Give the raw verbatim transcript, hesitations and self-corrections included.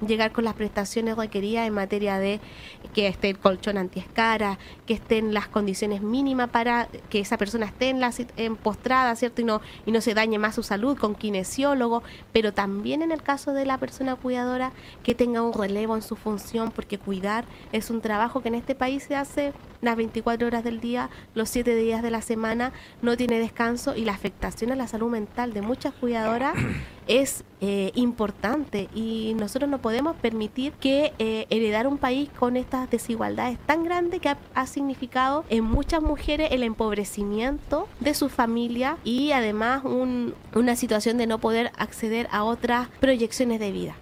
llegar con las prestaciones requeridas en materia de que esté el colchón antiescara, que estén las condiciones mínimas para que esa persona esté en la en postrada, ¿cierto? Y no, y no se dañe más su salud, con kinesiólogo, pero también en el caso de la persona cuidadora, que tenga un relevo en su función, porque cuidar es un trabajo que en este país se hace las veinticuatro horas del día, los siete días de la semana, no tiene descanso, y la afectación a la salud mental de muchas cuidadoras es eh, importante, y nosotros no podemos permitir que eh, heredar un país con estas desigualdades tan grandes que ha, ha significado en muchas mujeres el empobrecimiento de su familia y además un, una situación de no poder acceder a otras proyecciones de vida.